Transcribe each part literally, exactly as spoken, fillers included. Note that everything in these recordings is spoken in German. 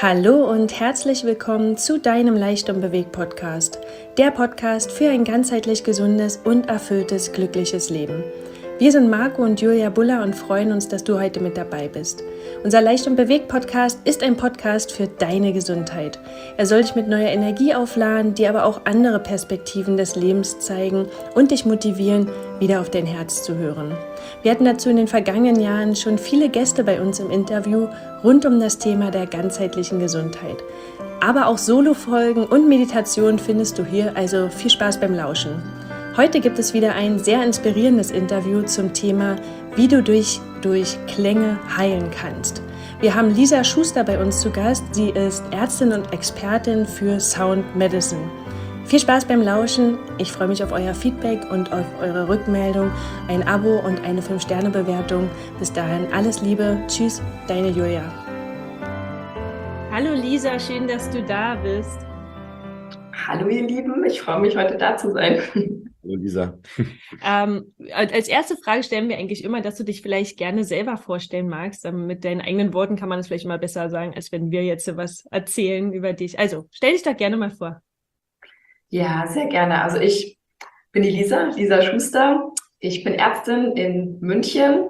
Hallo und herzlich willkommen zu deinem Leicht und Bewegt Podcast, der Podcast für ein ganzheitlich gesundes und erfülltes, glückliches Leben. Wir sind Marco und Julia Buller und freuen uns, dass du heute mit dabei bist. Unser Leicht und Bewegt Podcast ist ein Podcast für deine Gesundheit. Er soll dich mit neuer Energie aufladen, dir aber auch andere Perspektiven des Lebens zeigen und dich motivieren, wieder auf dein Herz zu hören. Wir hatten dazu in den vergangenen Jahren schon viele Gäste bei uns im Interview rund um das Thema der ganzheitlichen Gesundheit. Aber auch Solo-Folgen und Meditationen findest du hier, also viel Spaß beim Lauschen. Heute gibt es wieder ein sehr inspirierendes Interview zum Thema, wie du durch, durch Klänge heilen kannst. Wir haben Lisa Schuster bei uns zu Gast. Sie ist Ärztin und Expertin für Sound Medicine. Viel Spaß beim Lauschen. Ich freue mich auf euer Feedback und auf eure Rückmeldung, ein Abo und eine fünf Sterne Bewertung. Bis dahin alles Liebe. Tschüss, deine Julia. Hallo Lisa, schön, dass du da bist. Hallo ihr Lieben, ich freue mich, heute da zu sein. Hallo Lisa. Ähm, als erste Frage stellen wir eigentlich immer, dass du dich vielleicht gerne selber vorstellen magst. Ähm, mit deinen eigenen Worten kann man das vielleicht immer besser sagen, als wenn wir jetzt was erzählen über dich. Also stell dich doch gerne mal vor. Ja, sehr gerne. Also ich bin die Lisa, Lisa Schuster. Ich bin Ärztin in München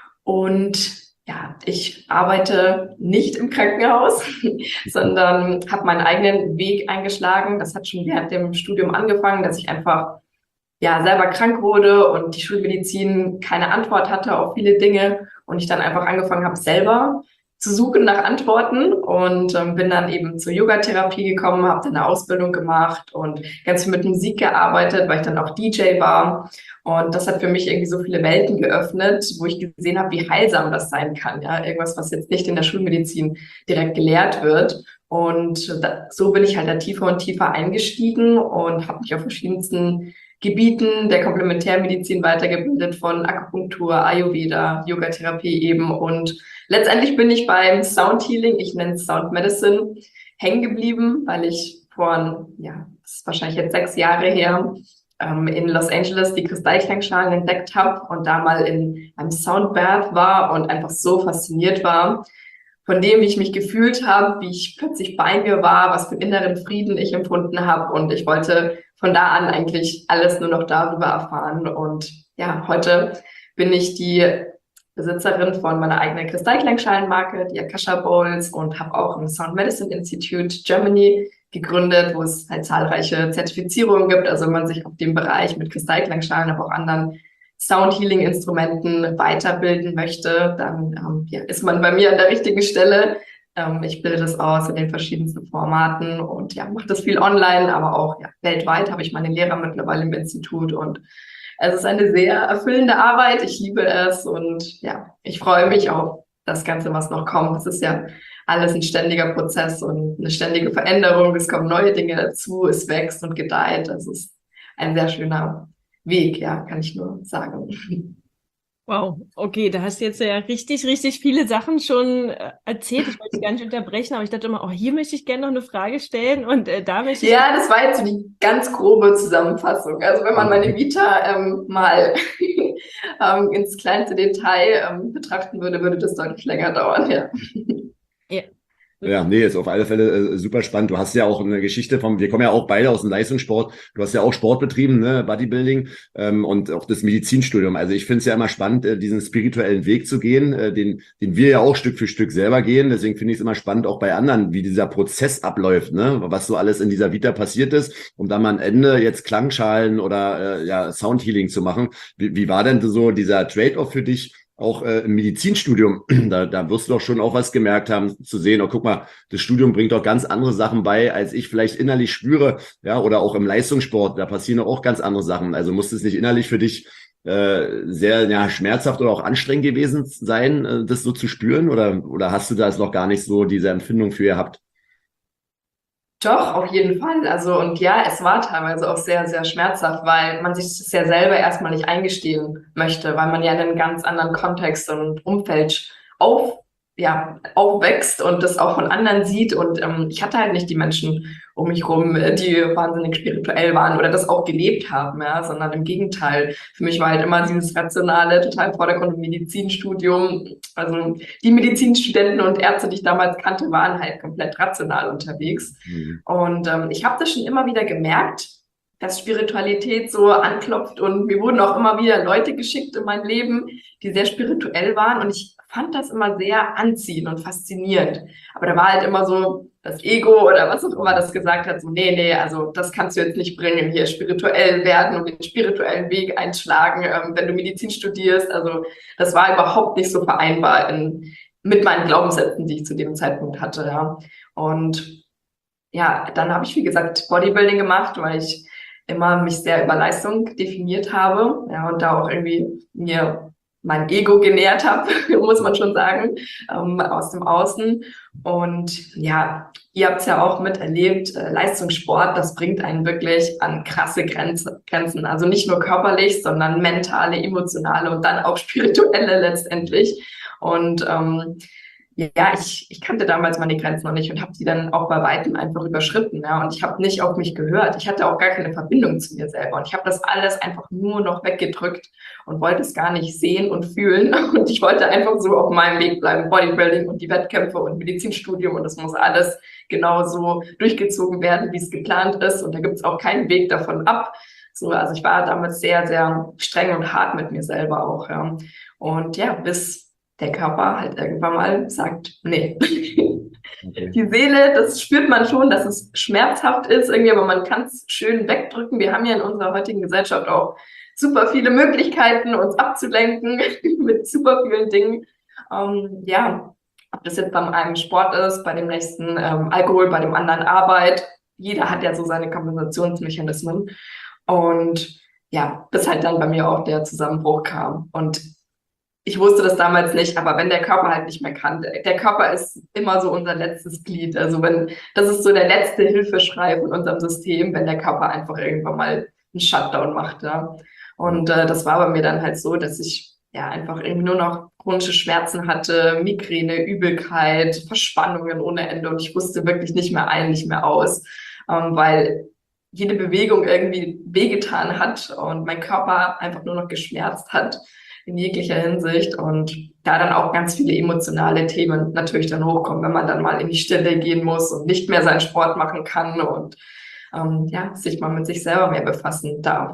und ja, ich arbeite nicht im Krankenhaus, sondern habe meinen eigenen Weg eingeschlagen. Das hat schon während dem Studium angefangen, dass ich einfach ja selber krank wurde und die Schulmedizin keine Antwort hatte auf viele Dinge und ich dann einfach angefangen habe, selber zu suchen nach Antworten und ähm, bin dann eben zur Yogatherapie gekommen, habe dann eine Ausbildung gemacht und ganz viel mit Musik gearbeitet, weil ich dann auch D J war. Und das hat für mich irgendwie so viele Welten geöffnet, wo ich gesehen habe, wie heilsam das sein kann. Ja, irgendwas, was jetzt nicht in der Schulmedizin direkt gelehrt wird. Und da, so bin ich halt da tiefer und tiefer eingestiegen und habe mich auf verschiedensten Gebieten der Komplementärmedizin weitergebildet, von Akupunktur, Ayurveda, Yogatherapie eben. Und letztendlich bin ich beim Sound Healing, ich nenne es Sound Medicine, hängen geblieben, weil ich vor, ja, das ist wahrscheinlich jetzt sechs Jahre her, ähm, in Los Angeles die Kristallklangschalen entdeckt habe und da mal in einem Soundbath war und einfach so fasziniert war von dem, wie ich mich gefühlt habe, wie ich plötzlich bei mir war, was für einen inneren Frieden ich empfunden habe. Und ich wollte von da an eigentlich alles nur noch darüber erfahren. Und ja, heute bin ich die Besitzerin von meiner eigenen Kristallklangschalenmarke, die Akasha Bowls, und habe auch ein Sound Medicine Institute Germany gegründet, wo es halt zahlreiche Zertifizierungen gibt. Also wenn man sich auf dem Bereich mit Kristallklangschalen, aber auch anderen Sound-Healing-Instrumenten weiterbilden möchte, dann ähm, ja, ist man bei mir an der richtigen Stelle. Ähm, ich bilde das aus in den verschiedensten Formaten und ja, mache das viel online, aber auch ja, weltweit habe ich meine Lehrer mittlerweile im Institut und es ist eine sehr erfüllende Arbeit. Ich liebe es und ja, ich freue mich auf das Ganze, was noch kommt. Das ist ja alles ein ständiger Prozess und eine ständige Veränderung. Es kommen neue Dinge dazu, es wächst und gedeiht. Es ist ein sehr schöner Weg, ja, kann ich nur sagen. Wow, okay, da hast du jetzt ja richtig, richtig viele Sachen schon äh, erzählt. Ich wollte dich gar nicht unterbrechen, aber ich dachte immer, oh, hier möchte ich gerne noch eine Frage stellen und äh, da möchte ich... Ja, das war jetzt so die ganz grobe Zusammenfassung. Also wenn man meine Vita ähm, mal ähm, ins kleinste Detail ähm, betrachten würde, würde das deutlich länger dauern, ja. Ja. Ja, nee, ist auf alle Fälle äh, super spannend. Du hast ja auch eine Geschichte vom, wir kommen ja auch beide aus dem Leistungssport. Du hast ja auch Sport betrieben, ne, Bodybuilding ähm, und auch das Medizinstudium. Also ich finde es ja immer spannend, äh, diesen spirituellen Weg zu gehen, äh, den, den wir ja auch Stück für Stück selber gehen. Deswegen finde ich es immer spannend, auch bei anderen, wie dieser Prozess abläuft, ne, was so alles in dieser Vita passiert ist, um dann mal am Ende jetzt Klangschalen oder äh, ja Soundhealing zu machen. Wie, wie war denn so dieser Trade-off für dich? Auch äh, im Medizinstudium, da, da wirst du doch schon auch was gemerkt haben, zu sehen, oh, guck mal, das Studium bringt doch ganz andere Sachen bei, als ich vielleicht innerlich spüre, ja, oder auch im Leistungssport, da passieren doch auch ganz andere Sachen. Also muss es nicht innerlich für dich äh, sehr ja, schmerzhaft oder auch anstrengend gewesen sein, äh, das so zu spüren, oder, oder hast du da noch gar nicht so diese Empfindung für gehabt? Doch, auf jeden Fall. Also, und ja, es war teilweise auch sehr, sehr schmerzhaft, weil man sich das ja selber erstmal nicht eingestehen möchte, weil man ja in einem ganz anderen Kontext und Umfeld auf, ja, aufwächst und das auch von anderen sieht. Und ähm, ich hatte halt nicht die Menschen um mich rum, die wahnsinnig spirituell waren oder das auch gelebt haben, ja, sondern im Gegenteil. Für mich war halt immer dieses Rationale total im Vordergrund im Medizinstudium. Also die Medizinstudenten und Ärzte, die ich damals kannte, waren halt komplett rational unterwegs. Mhm. Und ähm, ich habe das schon immer wieder gemerkt, dass Spiritualität so anklopft, und mir wurden auch immer wieder Leute geschickt in mein Leben, die sehr spirituell waren, und ich fand das immer sehr anziehend und faszinierend. Aber da war halt immer so das Ego oder was auch immer das gesagt hat, so nee, nee, also das kannst du jetzt nicht bringen, hier spirituell werden und den spirituellen Weg einschlagen, ähm, wenn du Medizin studierst. Also das war überhaupt nicht so vereinbar in, mit meinen Glaubenssätzen, die ich zu dem Zeitpunkt hatte. Ja. Und ja, dann habe ich, wie gesagt, Bodybuilding gemacht, weil ich immer mich sehr über Leistung definiert habe, ja, und da auch irgendwie mir mein Ego genährt habe, muss man schon sagen, ähm, aus dem Außen. Und ja, ihr habt es ja auch miterlebt, äh, Leistungssport, das bringt einen wirklich an krasse Grenze, Grenzen. Also nicht nur körperlich, sondern mentale, emotionale und dann auch spirituelle letztendlich. Und ähm, ja, ich, ich kannte damals meine Grenzen noch nicht und habe die dann auch bei weitem einfach überschritten. Ja. Und ich habe nicht auf mich gehört. Ich hatte auch gar keine Verbindung zu mir selber. Und ich habe das alles einfach nur noch weggedrückt und wollte es gar nicht sehen und fühlen. Und ich wollte einfach so auf meinem Weg bleiben. Bodybuilding und die Wettkämpfe und Medizinstudium. Und das muss alles genauso durchgezogen werden, wie es geplant ist. Und da gibt es auch keinen Weg davon ab. So, also ich war damals sehr, sehr streng und hart mit mir selber auch. Ja. Und ja, bis der Körper halt irgendwann mal sagt, nee. Okay. Die Seele, das spürt man schon, dass es schmerzhaft ist irgendwie, aber man kann es schön wegdrücken. Wir haben ja in unserer heutigen Gesellschaft auch super viele Möglichkeiten, uns abzulenken mit super vielen Dingen. Ähm, ja, ob das jetzt beim einen Sport ist, bei dem nächsten ähm, Alkohol, bei dem anderen Arbeit. Jeder hat ja so seine Kompensationsmechanismen. Und ja, bis halt dann bei mir auch der Zusammenbruch kam. Und ich wusste das damals nicht, aber wenn der Körper halt nicht mehr kann, der Körper ist immer so unser letztes Glied. Also wenn, das ist so der letzte Hilfeschrei von unserem System, wenn der Körper einfach irgendwann mal einen Shutdown macht. Ja. Und äh, das war bei mir dann halt so, dass ich ja einfach irgendwie nur noch chronische Schmerzen hatte, Migräne, Übelkeit, Verspannungen ohne Ende, und ich wusste wirklich nicht mehr ein, nicht mehr aus, ähm, weil jede Bewegung irgendwie wehgetan hat und mein Körper einfach nur noch geschmerzt hat in jeglicher Hinsicht, und da dann auch ganz viele emotionale Themen natürlich dann hochkommen, wenn man dann mal in die Stille gehen muss und nicht mehr seinen Sport machen kann und ähm, ja, sich mal mit sich selber mehr befassen darf.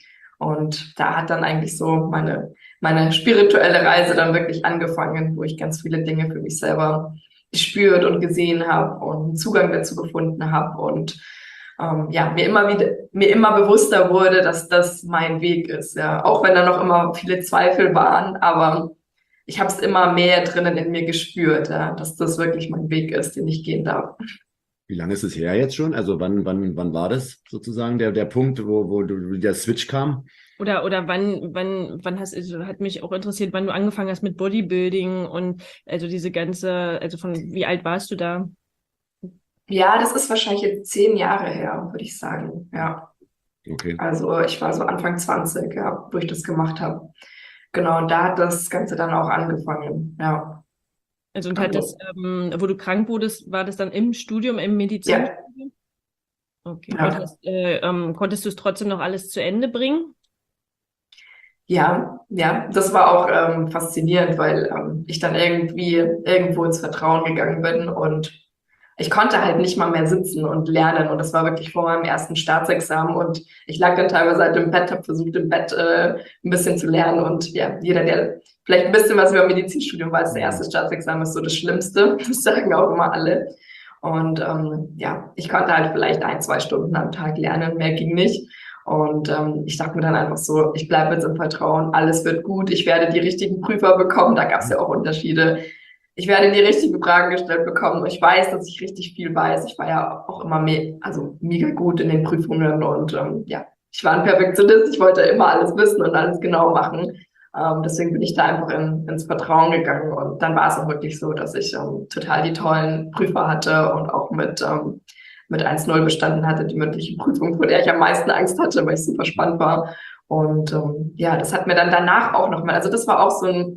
Und da hat dann eigentlich so meine meine spirituelle Reise dann wirklich angefangen, wo ich ganz viele Dinge für mich selber gespürt und gesehen habe und einen Zugang dazu gefunden habe und ähm, ja, mir immer wieder, mir immer bewusster wurde, dass das mein Weg ist, ja, auch wenn da noch immer viele Zweifel waren, aber ich habe es immer mehr drinnen in mir gespürt, ja, dass das wirklich mein Weg ist, den ich gehen darf. Wie lange ist es her jetzt schon? Also wann, wann, wann war das sozusagen der, der Punkt, wo, wo du, der Switch kam? Oder, oder wann, wann, wann hast, also hat mich auch interessiert, wann du angefangen hast mit Bodybuilding und also diese ganze, also von wie alt warst du da? Ja, das ist wahrscheinlich jetzt zehn Jahre her, würde ich sagen, ja. Okay. Also ich war so Anfang zwanzig, ja, wo ich das gemacht habe. Genau, und da hat das Ganze dann auch angefangen, ja. Also und hat das, ähm, wo du krank wurdest, war das dann im Studium, im Medizinstudium? Ja. Okay. Ja. Und hast, äh, ähm, konntest du es trotzdem noch alles zu Ende bringen? Ja, ja, das war auch ähm, faszinierend, weil ähm, ich dann irgendwie irgendwo ins Vertrauen gegangen bin und ich konnte halt nicht mal mehr sitzen und lernen, und das war wirklich vor meinem ersten Staatsexamen, und ich lag dann teilweise halt im Bett, habe versucht im Bett äh, ein bisschen zu lernen, und ja, jeder, der vielleicht ein bisschen was über Medizinstudium weiß, das erste Staatsexamen ist so das Schlimmste, das sagen auch immer alle, und ähm, ja, ich konnte halt vielleicht ein, zwei Stunden am Tag lernen, mehr ging nicht. Und ähm, ich dachte mir dann einfach so, ich bleibe jetzt im Vertrauen, alles wird gut, ich werde die richtigen Prüfer bekommen, da gab es ja auch Unterschiede. Ich werde die richtigen Fragen gestellt bekommen. Ich weiß, dass ich richtig viel weiß. Ich war ja auch immer me also mega gut in den Prüfungen, und ähm, ja, ich war ein Perfektionist. Ich wollte immer alles wissen und alles genau machen. Ähm, deswegen bin ich da einfach in, ins Vertrauen gegangen, und dann war es auch wirklich so, dass ich ähm, total die tollen Prüfer hatte und auch mit ähm, mit eins null bestanden hatte, die mündliche Prüfung, vor der ich am meisten Angst hatte, weil ich super spannend war. Und ähm, ja, das hat mir dann danach auch nochmal, also das war auch so ein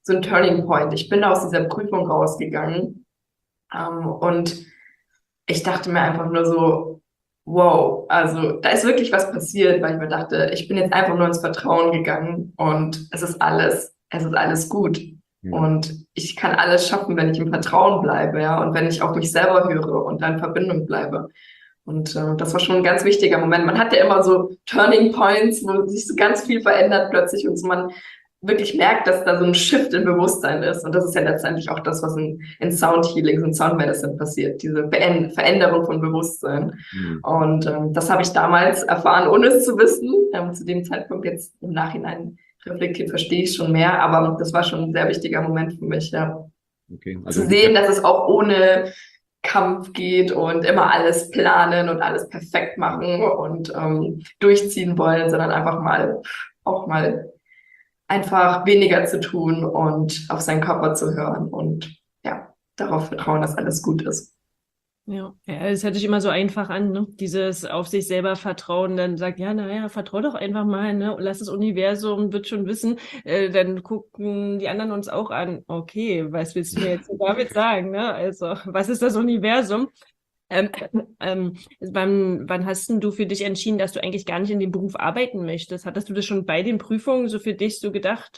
so ein Turning Point. Ich bin aus dieser Prüfung rausgegangen ähm, und ich dachte mir einfach nur so, wow, also da ist wirklich was passiert, weil ich mir dachte, ich bin jetzt einfach nur ins Vertrauen gegangen und es ist alles, es ist alles gut. Mhm. Und ich kann alles schaffen, wenn ich im Vertrauen bleibe, ja, und wenn ich auf mich selber höre und da in Verbindung bleibe. Und äh, das war schon ein ganz wichtiger Moment. Man hat ja immer so Turning Points, wo sich so ganz viel verändert plötzlich und so man wirklich merkt, dass da so ein Shift im Bewusstsein ist. Und das ist ja letztendlich auch das, was in, in Sound Healings und Sound Medicine passiert, diese Be- Veränderung von Bewusstsein. Mhm. Und ähm, das habe ich damals erfahren, ohne es zu wissen. Ähm, zu dem Zeitpunkt jetzt im Nachhinein reflektiert, verstehe ich schon mehr, aber das war schon ein sehr wichtiger Moment für mich, ja. Okay, also zu sehen, dass es auch ohne Kampf geht und immer alles planen und alles perfekt machen und ähm, durchziehen wollen, sondern einfach mal auch mal einfach weniger zu tun und auf seinen Körper zu hören und ja, darauf vertrauen, dass alles gut ist. Ja, ja, es hört sich immer so einfach an, ne? Dieses auf sich selber vertrauen, dann sagt, ja, naja, vertrau doch einfach mal, ne? Lass das Universum, wird schon wissen. Äh, dann gucken die anderen uns auch an. Okay, was willst du mir jetzt damit sagen, ne? Also, was ist das Universum? Ähm, ähm, wann, wann hast denn du für dich entschieden, dass du eigentlich gar nicht in dem Beruf arbeiten möchtest? Hattest du das schon bei den Prüfungen so für dich so gedacht?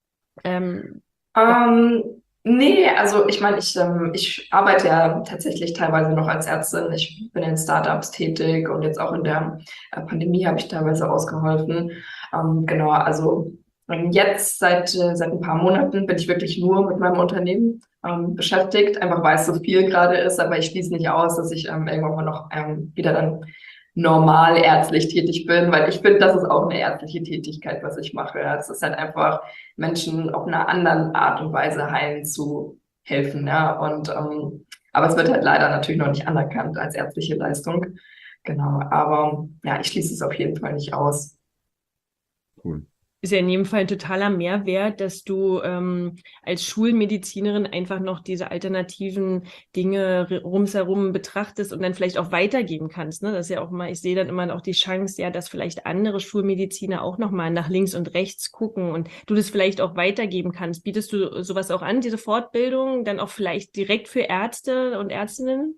Ähm, ähm, nee, also ich meine, ich, ähm, ich arbeite ja tatsächlich teilweise noch als Ärztin. Ich bin in Startups tätig und jetzt auch in der äh, Pandemie habe ich teilweise ausgeholfen. Ähm, genau, also ähm, jetzt seit, äh, seit ein paar Monaten bin ich wirklich nur mit meinem Unternehmen ähm, beschäftigt, einfach weil es so viel gerade ist, aber ich schließe nicht aus, dass ich ähm, irgendwann mal noch ähm, wieder dann normal ärztlich tätig bin, weil ich finde, das ist auch eine ärztliche Tätigkeit, was ich mache. Ja. Es ist halt einfach, Menschen auf einer anderen Art und Weise heilen zu helfen. Ja. Und ähm, aber es wird halt leider natürlich noch nicht anerkannt als ärztliche Leistung. Genau, aber ja, ich schließe es auf jeden Fall nicht aus. Cool. Ist ja in jedem Fall ein totaler Mehrwert, dass du ähm, als Schulmedizinerin einfach noch diese alternativen Dinge rumsherum betrachtest und dann vielleicht auch weitergeben kannst. Ne? Das ist ja auch mal, ich sehe dann immer auch die Chance, ja, dass vielleicht andere Schulmediziner auch nochmal nach links und rechts gucken und du das vielleicht auch weitergeben kannst. Bietest du sowas auch an, diese Fortbildung, dann auch vielleicht direkt für Ärzte und Ärztinnen?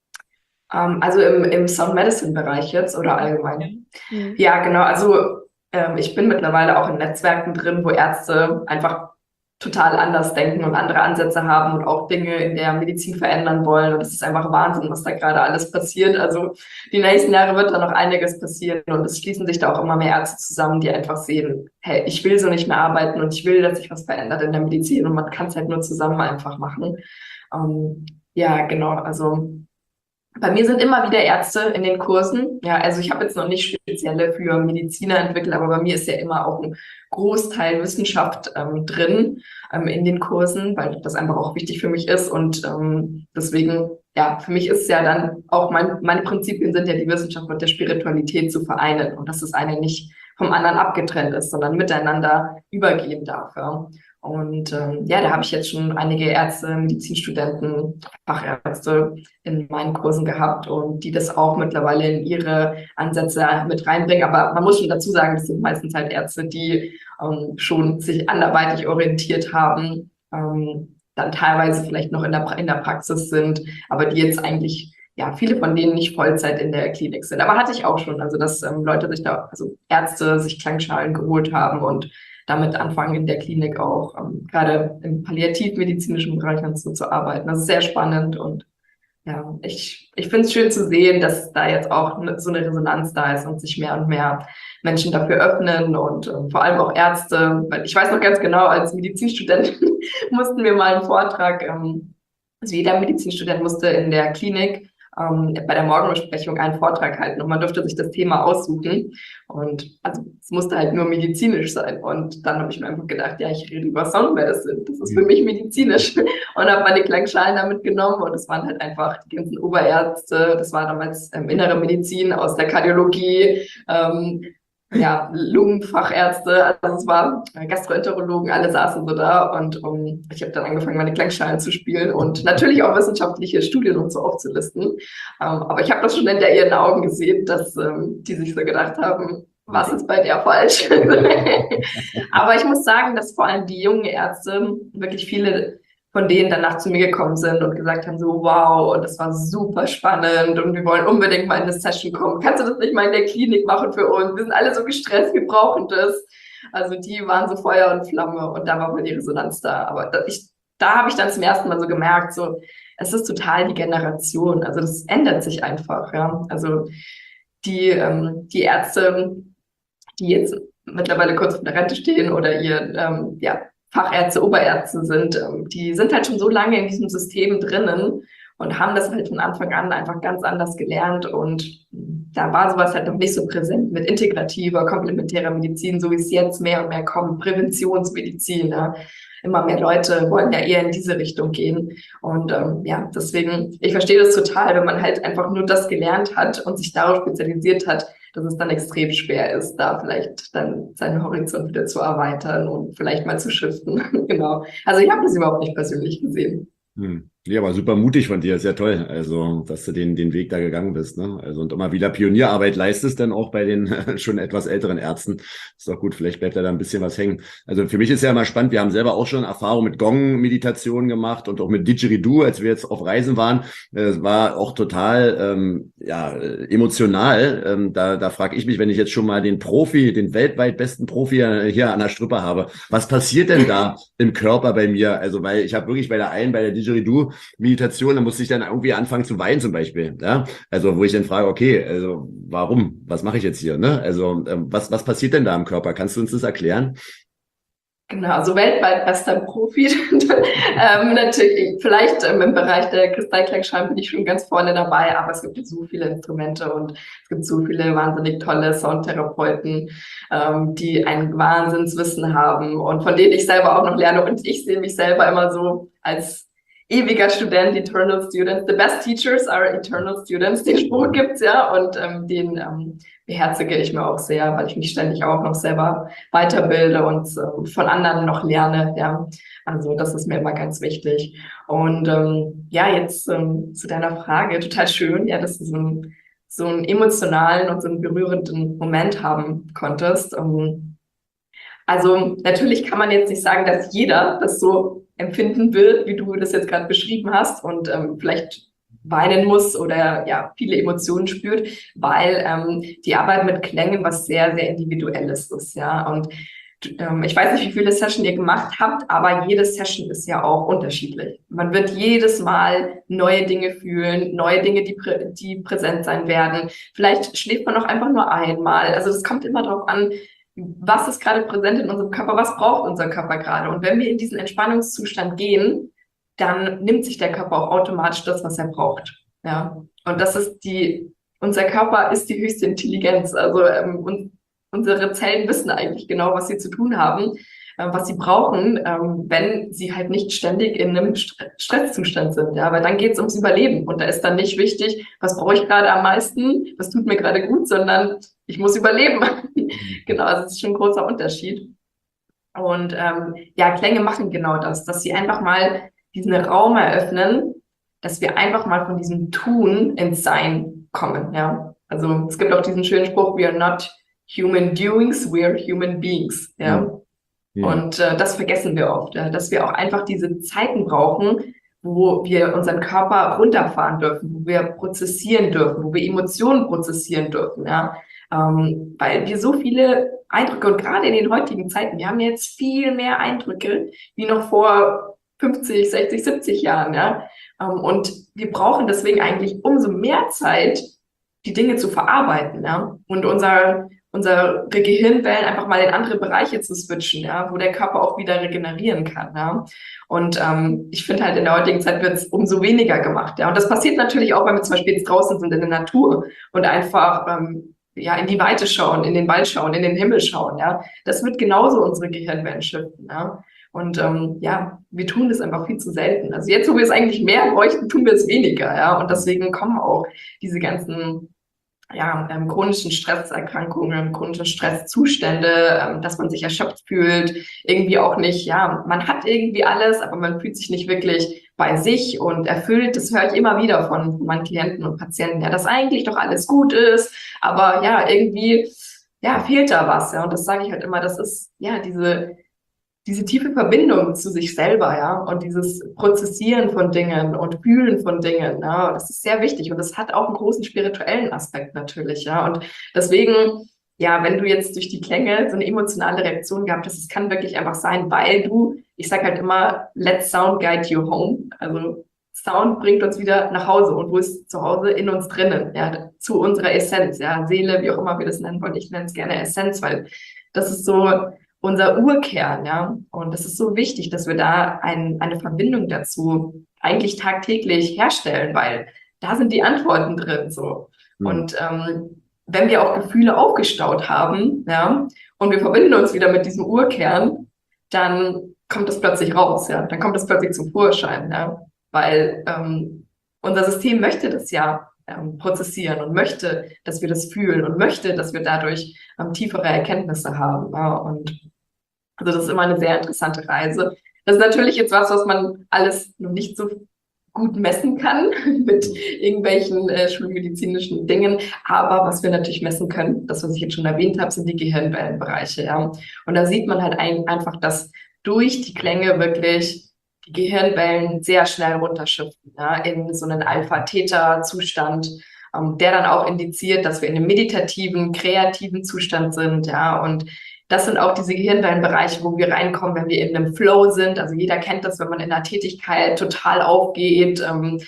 Ähm, also im, im Sound Medicine Bereich jetzt oder allgemein? Ja, mhm. Ja, genau. Also ähm, ich bin mittlerweile auch in Netzwerken drin, wo Ärzte einfach total anders denken und andere Ansätze haben und auch Dinge in der Medizin verändern wollen. Und es ist einfach Wahnsinn, was da gerade alles passiert. Also die nächsten Jahre wird da noch einiges passieren und es schließen sich da auch immer mehr Ärzte zusammen, die einfach sehen, hey, ich will so nicht mehr arbeiten und ich will, dass sich was verändert in der Medizin und man kann es halt nur zusammen einfach machen. Ähm, ja, genau. Also bei mir sind immer wieder Ärzte in den Kursen. Ja, also ich habe jetzt noch nicht spezielle für Mediziner entwickelt, aber bei mir ist ja immer auch ein Großteil Wissenschaft ähm, drin ähm, in den Kursen, weil das einfach auch wichtig für mich ist. Und ähm, deswegen, ja, für mich ist ja dann auch mein, meine Prinzipien sind ja die Wissenschaft mit der Spiritualität zu vereinen und dass das eine nicht vom anderen abgetrennt ist, sondern miteinander übergehen darf. Ja. Und ähm, ja, da habe ich jetzt schon einige Ärzte, Medizinstudenten, Fachärzte in meinen Kursen gehabt und die das auch mittlerweile in ihre Ansätze mit reinbringen. Aber man muss schon dazu sagen, das sind meistens halt Ärzte, die ähm, schon sich anderweitig orientiert haben, ähm, dann teilweise vielleicht noch in der, in der Praxis sind, aber die jetzt eigentlich, ja, viele von denen nicht Vollzeit in der Klinik sind. Aber hatte ich auch schon, also dass ähm, Leute sich da, also Ärzte sich Klangschalen geholt haben und damit anfangen in der Klinik auch, ähm, gerade im palliativmedizinischen Bereich so zu arbeiten. Das ist sehr spannend und ja, ich, ich finde es schön zu sehen, dass da jetzt auch ne, so eine Resonanz da ist und sich mehr und mehr Menschen dafür öffnen und ähm, vor allem auch Ärzte, weil ich weiß noch ganz genau, als Medizinstudent mussten wir mal einen Vortrag, ähm, also jeder Medizinstudent musste in der Klinik ähm, bei der Morgenbesprechung einen Vortrag halten und man durfte sich das Thema aussuchen und also es musste halt nur medizinisch sein und dann habe ich mir einfach gedacht, ja, ich rede über Sound Medicine, das ist für mich medizinisch und habe meine Klangschalen damit genommen und es waren halt einfach die ganzen Oberärzte, das war damals ähm, innere Medizin aus der Kardiologie, ähm, ja, Lungenfachärzte, also es war Gastroenterologen, alle saßen so da und um, ich habe dann angefangen, meine Klangschalen zu spielen und natürlich auch wissenschaftliche Studien und so aufzulisten. Ähm, aber ich habe das schon hinter ihren Augen gesehen, dass ähm, die sich so gedacht haben, was ist bei der falsch? Aber ich muss sagen, dass vor allem die jungen Ärzte, wirklich viele von denen danach zu mir gekommen sind und gesagt haben, so wow, und das war super spannend und wir wollen unbedingt mal in eine Session kommen. Kannst du das nicht mal in der Klinik machen für uns? Wir sind alle so gestresst, wir brauchen das. Also die waren so Feuer und Flamme und da war wohl die Resonanz da. Aber da, ich, da habe ich dann zum ersten Mal so gemerkt, so es ist total die Generation. Also das ändert sich einfach. Ja. Also die, ähm, die Ärzte, die jetzt mittlerweile kurz vor der Rente stehen oder ihr ähm, ja, Fachärzte, Oberärzte sind, ähm, die sind halt schon so lange in diesem System drinnen und haben das halt von Anfang an einfach ganz anders gelernt. Und da war sowas halt noch nicht so präsent mit integrativer, komplementärer Medizin, so wie es jetzt mehr und mehr kommt, Präventionsmedizin. Ja. Immer mehr Leute wollen ja eher in diese Richtung gehen. Und ähm, ja, deswegen, ich verstehe das total, wenn man halt einfach nur das gelernt hat und sich darauf spezialisiert hat, dass es dann extrem schwer ist, da vielleicht dann seinen Horizont wieder zu erweitern und vielleicht mal zu shiften. Genau. Also ich habe das überhaupt nicht persönlich gesehen. Hm. Ja, aber super mutig von dir, ist ja toll, also dass du den den Weg da gegangen bist, ne? Also und immer wieder Pionierarbeit leistest, dann auch bei den schon etwas älteren Ärzten. Ist doch gut, vielleicht bleibt da da ein bisschen was hängen. Also für mich ist ja immer spannend, wir haben selber auch schon Erfahrung mit Gong-Meditationen gemacht und auch mit Didgeridoo, als wir jetzt auf Reisen waren. Es war auch total ähm, ja emotional. Ähm, da da frage ich mich, wenn ich jetzt schon mal den Profi, den weltweit besten Profi hier an der Strippe habe, was passiert denn da im Körper bei mir? Also weil ich habe wirklich bei der einen, bei der Didgeridoo Meditation, da musste ich dann irgendwie anfangen zu weinen zum Beispiel, ja, also wo ich dann frage, okay, also warum, was mache ich jetzt hier, ne, also ähm, was was passiert denn da im Körper, kannst du uns das erklären? Genau, also weltweit bester Profi. ähm, natürlich, vielleicht ähm, im Bereich der Kristallklangschalen bin ich schon ganz vorne dabei, aber es gibt so viele Instrumente und es gibt so viele wahnsinnig tolle Soundtherapeuten, ähm, die ein Wahnsinnswissen haben und von denen ich selber auch noch lerne. Und ich sehe mich selber immer so als ewiger Student, eternal students. The best teachers are eternal students. Den Spruch gibt's ja und ähm, den ähm, beherzige ich mir auch sehr, weil ich mich ständig auch noch selber weiterbilde und ähm, von anderen noch lerne. Ja, also das ist mir immer ganz wichtig. Und ähm, ja, jetzt ähm, zu deiner Frage, total schön, ja, dass du so, ein, so einen emotionalen und so einen berührenden Moment haben konntest. Ähm, also natürlich kann man jetzt nicht sagen, dass jeder das so empfinden will, wie du das jetzt gerade beschrieben hast und ähm, vielleicht weinen muss oder ja viele Emotionen spürt, weil ähm, die Arbeit mit Klängen was sehr, sehr Individuelles ist, ja. Und ähm, ich weiß nicht, wie viele Sessions ihr gemacht habt, aber jede Session ist ja auch unterschiedlich. Man wird jedes Mal neue Dinge fühlen, neue Dinge, die, prä die präsent sein werden. Vielleicht schläft man auch einfach nur einmal. Also das kommt immer darauf an, was ist gerade präsent in unserem Körper, was braucht unser Körper gerade. Und wenn wir in diesen Entspannungszustand gehen, dann nimmt sich der Körper auch automatisch das, was er braucht. Ja, und das ist die, unser Körper ist die höchste Intelligenz. Also ähm, und unsere Zellen wissen eigentlich genau, was sie zu tun haben, äh, was sie brauchen, ähm, wenn sie halt nicht ständig in einem St Stresszustand sind. Ja, weil dann geht es ums Überleben und da ist dann nicht wichtig, was brauche ich gerade am meisten, was tut mir gerade gut, sondern ich muss überleben. Genau, also das ist schon ein großer Unterschied. Und ähm, ja, Klänge machen genau das, dass sie einfach mal diesen Raum eröffnen, dass wir einfach mal von diesem Tun ins Sein kommen. Ja, also es gibt auch diesen schönen Spruch: We are not human doings, we are human beings. Ja, ja. Und äh, das vergessen wir oft, ja? Dass wir auch einfach diese Zeiten brauchen, wo wir unseren Körper runterfahren dürfen, wo wir prozessieren dürfen, wo wir Emotionen prozessieren dürfen. Ja. Ähm, weil wir so viele Eindrücke und gerade in den heutigen Zeiten, wir haben jetzt viel mehr Eindrücke wie noch vor fünfzig, sechzig, siebzig Jahren, ja. Ähm, und wir brauchen deswegen eigentlich umso mehr Zeit, die Dinge zu verarbeiten, ja. Und unser, unsere Gehirnwellen einfach mal in andere Bereiche zu switchen, ja, wo der Körper auch wieder regenerieren kann, ja. Und ähm, ich finde halt, in der heutigen Zeit wird es umso weniger gemacht, ja. Und das passiert natürlich auch, wenn wir zum Beispiel jetzt draußen sind in der Natur und einfach ähm, ja, in die Weite schauen, in den Wald schauen, in den Himmel schauen, ja. Das wird genauso unsere Gehirnwellen shiften, ja. Und ähm, ja, wir tun das einfach viel zu selten. Also jetzt, wo wir es eigentlich mehr bräuchten, tun wir es weniger, ja. Und deswegen kommen auch diese ganzen ja, ähm, chronischen Stresserkrankungen, chronische Stresszustände, ähm, dass man sich erschöpft fühlt, irgendwie auch nicht, ja, man hat irgendwie alles, aber man fühlt sich nicht wirklich bei sich und erfüllt. Das höre ich immer wieder von meinen Klienten und Patienten, ja, dass eigentlich doch alles gut ist, aber ja, irgendwie ja, fehlt da was, ja. Und das sage ich halt immer, das ist ja diese, diese tiefe Verbindung zu sich selber, ja, und dieses Prozessieren von Dingen und Fühlen von Dingen, ja, das ist sehr wichtig und das hat auch einen großen spirituellen Aspekt natürlich, ja. Und deswegen, ja, wenn du jetzt durch die Klänge so eine emotionale Reaktion gehabt hast, es kann wirklich einfach sein, weil du, ich sage halt immer, let sound guide you home, also Sound bringt uns wieder nach Hause. Und wo ist zu Hause? In uns drinnen, ja, zu unserer Essenz, ja, Seele, wie auch immer wir das nennen wollen. Ich nenne es gerne Essenz, weil das ist so unser Urkern, ja. Und das ist so wichtig, dass wir da ein, eine Verbindung dazu eigentlich tagtäglich herstellen, weil da sind die Antworten drin, so. Mhm. Und ähm, wenn wir auch Gefühle aufgestaut haben, ja, und wir verbinden uns wieder mit diesem Urkern, dann kommt das plötzlich raus, ja. Dann kommt das plötzlich zum Vorschein, ja. Weil ähm, unser System möchte das ja ähm, prozessieren und möchte, dass wir das fühlen und möchte, dass wir dadurch ähm, tiefere Erkenntnisse haben. Ja? Und also das ist immer eine sehr interessante Reise. Das ist natürlich jetzt was, was man alles noch nicht so gut messen kann mit irgendwelchen äh, schulmedizinischen Dingen. Aber was wir natürlich messen können, das, was ich jetzt schon erwähnt habe, sind die Gehirnwellenbereiche. Ja? Und da sieht man halt ein, einfach, dass durch die Klänge wirklich die Gehirnwellen sehr schnell runterschiften, ja, in so einen Alpha-Theta-Zustand, ähm, der dann auch indiziert, dass wir in einem meditativen, kreativen Zustand sind, ja, und das sind auch diese Gehirnwellenbereiche, wo wir reinkommen, wenn wir in einem Flow sind. Also jeder kennt das, wenn man in einer Tätigkeit total aufgeht, ähm,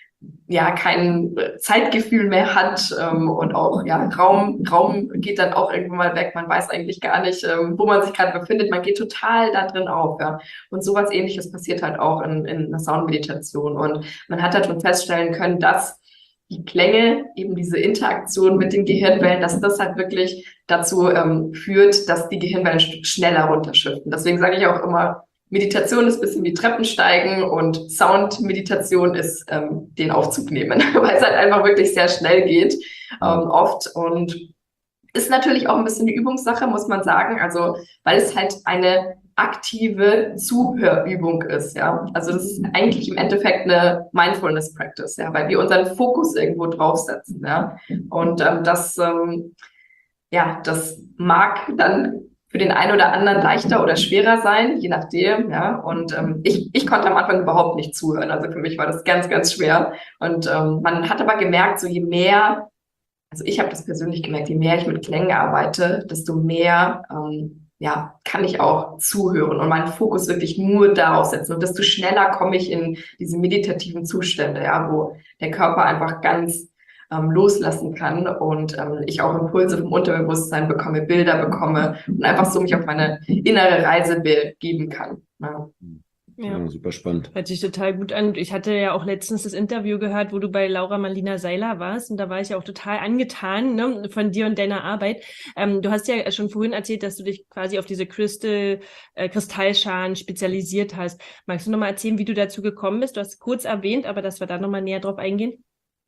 ja, kein Zeitgefühl mehr hat ähm, und auch ja Raum Raum geht dann auch irgendwann mal weg. Man weiß eigentlich gar nicht, ähm, wo man sich gerade befindet. Man geht total da drin auf. Ja. Und sowas Ähnliches passiert halt auch in, in einer Soundmeditation. Und man hat halt schon feststellen können, dass die Klänge, eben diese Interaktion mit den Gehirnwellen, dass das halt wirklich dazu ähm, führt, dass die Gehirnwellen schneller runterschiften. Deswegen sage ich auch immer, Meditation ist ein bisschen wie Treppensteigen und Sound-Meditation ist ähm, den Aufzug nehmen, weil es halt einfach wirklich sehr schnell geht, ähm, oft. Und ist natürlich auch ein bisschen eine Übungssache, muss man sagen. Also, weil es halt eine aktive Zuhörübung ist, ja. Also das ist eigentlich im Endeffekt eine Mindfulness-Practice, ja, weil wir unseren Fokus irgendwo draufsetzen, ja. Und ähm, das, ähm, ja, das mag dann für den einen oder anderen leichter oder schwerer sein, je nachdem, ja. Und ähm, ich, ich konnte am Anfang überhaupt nicht zuhören. Also für mich war das ganz, ganz schwer. Und ähm, man hat aber gemerkt, so je mehr, also ich habe das persönlich gemerkt, je mehr ich mit Klängen arbeite, desto mehr ähm, ja, kann ich auch zuhören und meinen Fokus wirklich nur darauf setzen. Und desto schneller komme ich in diese meditativen Zustände, ja, wo der Körper einfach ganz ähm, loslassen kann und ähm, ich auch Impulse vom Unterbewusstsein bekomme, Bilder bekomme und einfach so mich auf meine innere Reise begeben kann. Ja. Ja. Ja, super spannend. Hört sich total gut an. Ich hatte ja auch letztens das Interview gehört, wo du bei Laura Marlina Seiler warst und da war ich ja auch total angetan, ne, von dir und deiner Arbeit. Ähm, du hast ja schon vorhin erzählt, dass du dich quasi auf diese Crystal, äh, Kristallschalen spezialisiert hast. Magst du nochmal erzählen, wie du dazu gekommen bist? Du hast es kurz erwähnt, aber dass wir da nochmal näher drauf eingehen.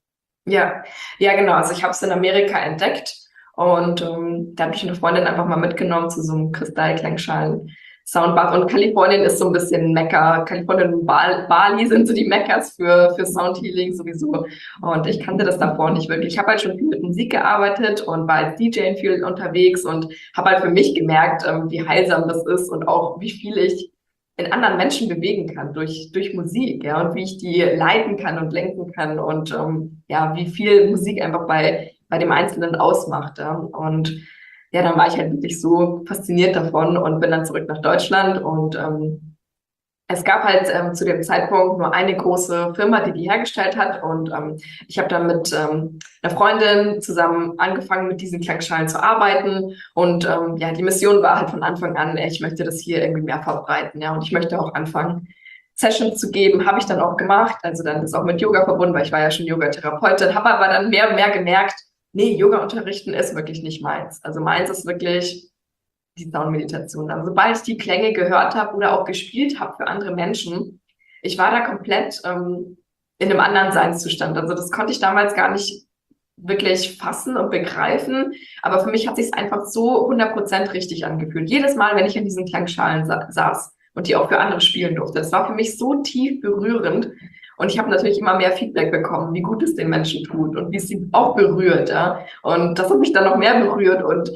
Ja, ja genau. Also ich habe es in Amerika entdeckt und ähm, da habe ich eine Freundin einfach mal mitgenommen zu so einem Kristallklangschalen Soundbath. Und Kalifornien ist so ein bisschen Mekka. Kalifornien und Bali sind so die Mekkas für, für Soundhealing sowieso. Und ich kannte das davor nicht wirklich. Ich habe halt schon viel mit Musik gearbeitet und war als D J viel unterwegs und habe halt für mich gemerkt, ähm, wie heilsam das ist und auch wie viel ich in anderen Menschen bewegen kann durch, durch Musik, ja, und wie ich die leiten kann und lenken kann und, ähm, ja, wie viel Musik einfach bei, bei dem Einzelnen ausmacht, ja. Und ja, dann war ich halt wirklich so fasziniert davon und bin dann zurück nach Deutschland und ähm, es gab halt ähm, zu dem Zeitpunkt nur eine große Firma, die die hergestellt hat und ähm, ich habe dann mit ähm, einer Freundin zusammen angefangen, mit diesen Klangschalen zu arbeiten und ähm, ja, die Mission war halt von Anfang an, ich möchte das hier irgendwie mehr verbreiten, ja, und ich möchte auch anfangen, Sessions zu geben, habe ich dann auch gemacht, also dann ist auch mit Yoga verbunden, weil ich war ja schon Yogatherapeutin, habe aber dann mehr und mehr gemerkt, nee, Yoga unterrichten ist wirklich nicht meins. Also meins ist wirklich die Soundmeditation. Also sobald ich die Klänge gehört habe oder auch gespielt habe für andere Menschen, ich war da komplett ähm, in einem anderen Seinszustand. Also das konnte ich damals gar nicht wirklich fassen und begreifen. Aber für mich hat sich es einfach so hundert Prozent richtig angefühlt. Jedes Mal, wenn ich in diesen Klangschalen sa- saß und die auch für andere spielen durfte, das war für mich so tief berührend. Und ich habe natürlich immer mehr Feedback bekommen, wie gut es den Menschen tut und wie es sie auch berührt. Ja? Und das hat mich dann noch mehr berührt. Und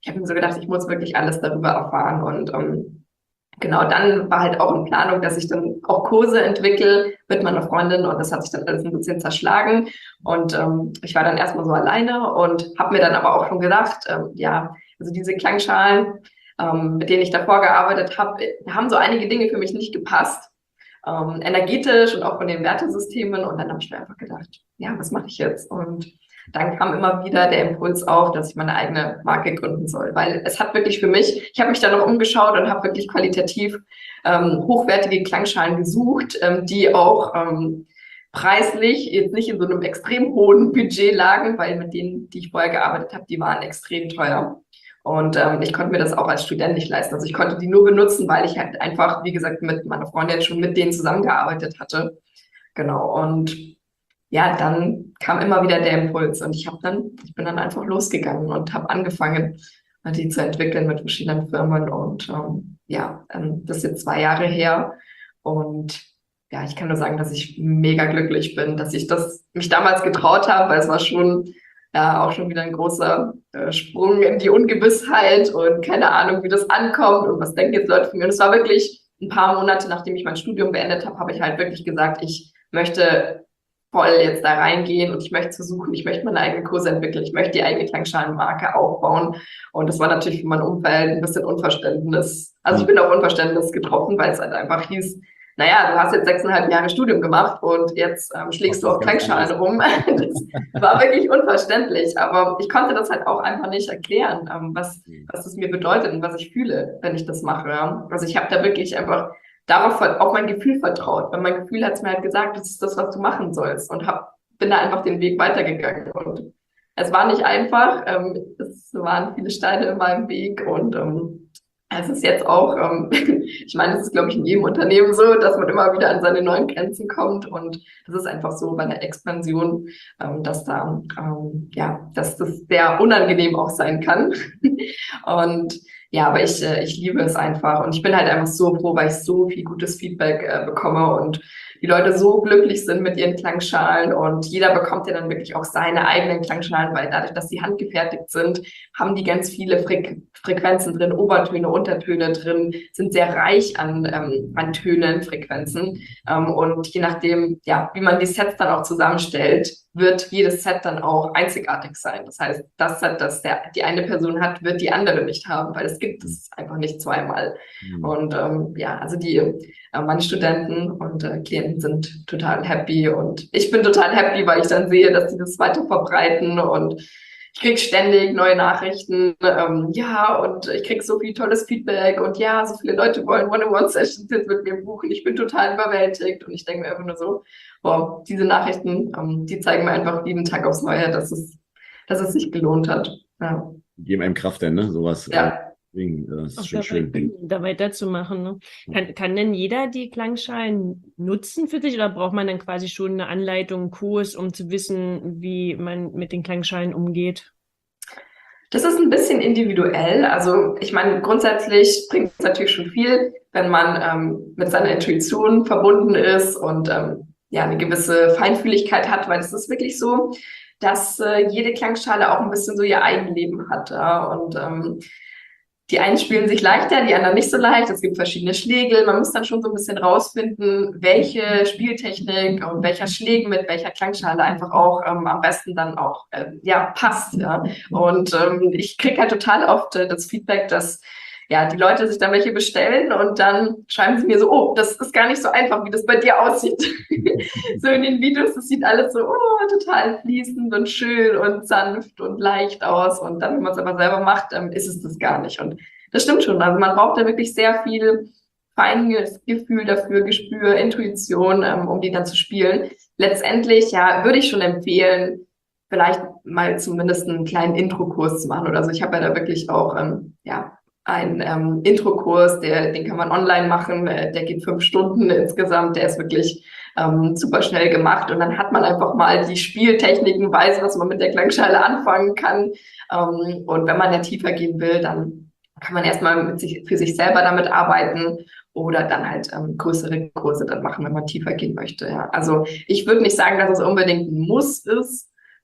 ich habe mir so gedacht, ich muss wirklich alles darüber erfahren. Und ähm, genau, dann war halt auch in Planung, dass ich dann auch Kurse entwickle mit meiner Freundin, und das hat sich dann alles ein bisschen zerschlagen. Und ähm, ich war dann erstmal so alleine und habe mir dann aber auch schon gedacht, ähm, ja, also diese Klangschalen, ähm, mit denen ich davor gearbeitet habe, haben so einige Dinge für mich nicht gepasst, ähm, energetisch und auch von den Wertesystemen. Und dann habe ich mir einfach gedacht, ja, was mache ich jetzt? Und dann kam immer wieder der Impuls auf, dass ich meine eigene Marke gründen soll, weil es hat wirklich für mich, ich habe mich da noch umgeschaut und habe wirklich qualitativ ähm, hochwertige Klangschalen gesucht, ähm, die auch ähm, preislich jetzt nicht in so einem extrem hohen Budget lagen, weil mit denen, die ich vorher gearbeitet habe, die waren extrem teuer. Und ähm, ich konnte mir das auch als Student nicht leisten. Also ich konnte die nur benutzen, weil ich halt einfach, wie gesagt, mit meiner Freundin schon mit denen zusammengearbeitet hatte. Genau. Und ja, dann kam immer wieder der Impuls, und ich habe dann, ich bin dann einfach losgegangen und habe angefangen, die zu entwickeln mit verschiedenen Firmen. Und ähm, ja, ähm, das ist jetzt zwei Jahre her. Und ja, ich kann nur sagen, dass ich mega glücklich bin, dass ich das mich damals getraut habe, weil es war schon ja auch schon wieder ein großer äh, Sprung in die Ungewissheit und keine Ahnung, wie das ankommt und was denken jetzt Leute von mir. Und es war wirklich ein paar Monate, nachdem ich mein Studium beendet habe, habe ich halt wirklich gesagt, ich möchte voll jetzt da reingehen und ich möchte versuchen, ich möchte meine eigenen Kurse entwickeln, ich möchte die eigene Klangschalenmarke aufbauen. Und das war natürlich für mein Umfeld ein bisschen Unverständnis. Also ich bin auch Unverständnis getroffen, weil es halt einfach hieß, naja, du hast jetzt sechseinhalb Jahre Studium gemacht und jetzt ähm, schlägst du auf Klangschalen rum. Das war wirklich unverständlich, aber ich konnte das halt auch einfach nicht erklären, ähm, was, was es mir bedeutet und was ich fühle, wenn ich das mache. Ja. Also ich habe da wirklich einfach darauf auf mein Gefühl vertraut, weil mein Gefühl hat es mir halt gesagt, das ist das, was du machen sollst, und hab, bin da einfach den Weg weitergegangen. Und es war nicht einfach, ähm, es waren viele Steine in meinem Weg, und ähm, es ist jetzt auch, ähm, ich meine, es ist, glaube ich, in jedem Unternehmen so, dass man immer wieder an seine neuen Grenzen kommt, und das ist einfach so bei der Expansion, ähm, dass da, ähm, ja, dass das sehr unangenehm auch sein kann. Und ja, aber ich, äh, ich liebe es einfach, und ich bin halt einfach so froh, weil ich so viel gutes Feedback äh, bekomme und die Leute so glücklich sind mit ihren Klangschalen, und jeder bekommt ja dann wirklich auch seine eigenen Klangschalen, weil dadurch, dass sie handgefertigt sind, haben die ganz viele Frequ- Frequenzen drin, Obertöne, Untertöne drin, sind sehr reich an, ähm, an Tönen, Frequenzen, ähm, und je nachdem, ja, wie man die Sets dann auch zusammenstellt, wird jedes Set dann auch einzigartig sein. Das heißt, das Set, das der, die eine Person hat, wird die andere nicht haben, weil es gibt es einfach nicht zweimal. Mhm. Und ähm, ja, also die äh, meine Studenten und äh, Klienten sind total happy, und ich bin total happy, weil ich dann sehe, dass die das weiter verbreiten, und ich krieg ständig neue Nachrichten, ähm, ja, und ich krieg so viel tolles Feedback, und ja, so viele Leute wollen One-on-One-Sessions jetzt mit mir buchen. Ich bin total überwältigt, und ich denke mir einfach nur so, wow, diese Nachrichten, ähm, die zeigen mir einfach jeden Tag aufs Neue, dass es, dass es sich gelohnt hat. Ja. Geben einem Kraft denn, ne? Sowas. Ja. Äh, das ist auch schon da, schön. Da weiterzumachen. Ne? Kann, kann denn jeder die Klangschalen nutzen für sich, oder braucht man dann quasi schon eine Anleitung, einen Kurs, um zu wissen, wie man mit den Klangschalen umgeht? Das ist ein bisschen individuell. Also ich meine, grundsätzlich bringt es natürlich schon viel, wenn man ähm, mit seiner Intuition verbunden ist und ähm, ja eine gewisse Feinfühligkeit hat, weil es ist wirklich so, dass äh, jede Klangschale auch ein bisschen so ihr Eigenleben hat. Ja? Und ähm, die einen spielen sich leichter, die anderen nicht so leicht. Es gibt verschiedene Schlägel. Man muss dann schon so ein bisschen rausfinden, welche Spieltechnik und welcher Schlägen mit welcher Klangschale einfach auch ähm, am besten dann auch äh, ja passt. Ja. Und ähm, ich kriege halt total oft äh, das Feedback, dass ja die Leute sich dann welche bestellen, und dann schreiben sie mir so, oh, das ist gar nicht so einfach, wie das bei dir aussieht. So in den Videos, das sieht alles so oh, total fließend und schön und sanft und leicht aus, und dann, wenn man es aber selber macht, ähm, ist es das gar nicht. Und das stimmt schon, also man braucht da wirklich sehr viel feines Gefühl dafür, Gespür, Intuition, ähm, um die dann zu spielen. Letztendlich, ja, würde ich schon empfehlen, vielleicht mal zumindest einen kleinen Intro-Kurs zu machen oder so. Ich habe ja da wirklich auch, ähm, ja, ein ähm, Intro-Kurs, der, den kann man online machen, äh, der geht fünf Stunden insgesamt, der ist wirklich ähm, super schnell gemacht, und dann hat man einfach mal die Spieltechniken, weiß, was man mit der Klangschale anfangen kann, ähm, und wenn man ja tiefer gehen will, dann kann man erstmal mit sich, für sich selber damit arbeiten oder dann halt ähm, größere Kurse dann machen, wenn man tiefer gehen möchte. Ja. Also ich würde nicht sagen, dass es unbedingt ein Muss ist,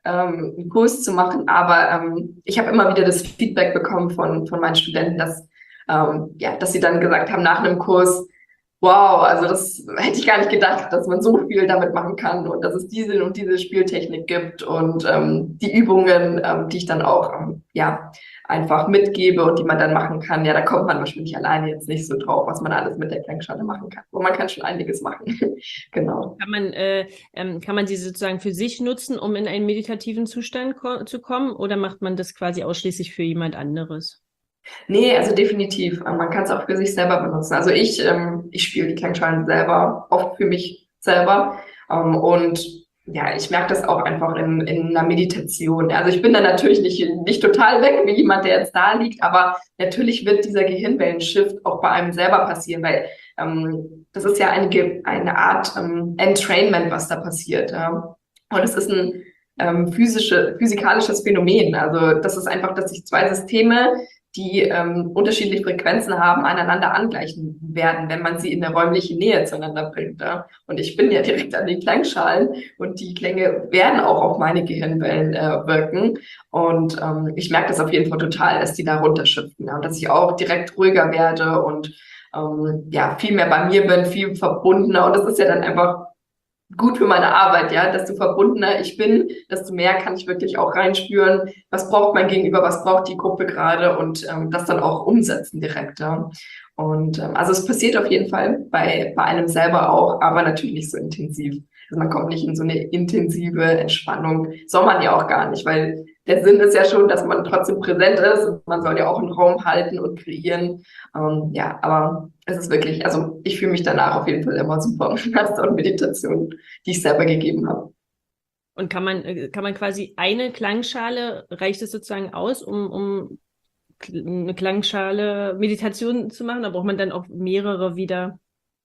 ähm, einen Kurs zu machen, aber ähm, ich habe immer wieder das Feedback bekommen von, von meinen Studenten, dass, ähm, ja, dass sie dann gesagt haben nach einem Kurs, wow, also das hätte ich gar nicht gedacht, dass man so viel damit machen kann und dass es diese und diese Spieltechnik gibt und ähm, die Übungen, ähm, die ich dann auch ähm, ja einfach mitgebe und die man dann machen kann. Ja, da kommt man wahrscheinlich alleine jetzt nicht so drauf, was man alles mit der Klangschale machen kann. Und man kann schon einiges machen. Genau. Kann man, äh, ähm, kann man sie sozusagen für sich nutzen, um in einen meditativen Zustand ko- zu kommen, oder macht man das quasi ausschließlich für jemand anderes? Nee, also definitiv. Ähm, Man kann es auch für sich selber benutzen. Also ich, ähm, ich spiele die Klangschalen selber, oft für mich selber. Ähm, und ja, ich merke das auch einfach in, in einer Meditation. Also ich bin dann natürlich nicht, nicht total weg wie jemand, der jetzt da liegt, aber natürlich wird dieser Gehirnwellen-Shift auch bei einem selber passieren, weil ähm, das ist ja eine, Ge- eine Art ähm, Entrainment, was da passiert. Ja. Und es ist ein ähm, physische, physikalisches Phänomen. Also das ist einfach, dass sich zwei Systeme, die ähm, unterschiedliche Frequenzen haben, aneinander angleichen werden, wenn man sie in eine räumliche Nähe zueinander bringt. Ja? Und ich bin ja direkt an den Klangschalen und die Klänge werden auch auf meine Gehirnwellen äh, wirken. Und ähm, ich merke das auf jeden Fall total, dass die da runterschiften, ja? Und dass ich auch direkt ruhiger werde und ähm, ja viel mehr bei mir bin, viel verbundener. Und das ist ja dann einfach gut für meine Arbeit, ja, desto verbundener ich bin, desto mehr kann ich wirklich auch reinspüren, was braucht mein Gegenüber, was braucht die Gruppe gerade und ähm, das dann auch umsetzen direkt, ja. Und ähm, also es passiert auf jeden Fall bei, bei einem selber auch, aber natürlich nicht so intensiv. Also man kommt nicht in so eine intensive Entspannung, soll man ja auch gar nicht, weil der Sinn ist ja schon, dass man trotzdem präsent ist und man soll ja auch einen Raum halten und kreieren. Ähm, ja, aber es ist wirklich, also ich fühle mich danach auf jeden Fall immer super nach so einer Meditation, die ich selber gegeben habe. Und kann man, äh, kann man quasi eine Klangschale, reicht es sozusagen aus, um, um kl- eine Klangschale Meditation zu machen? Da braucht man dann auch mehrere wieder.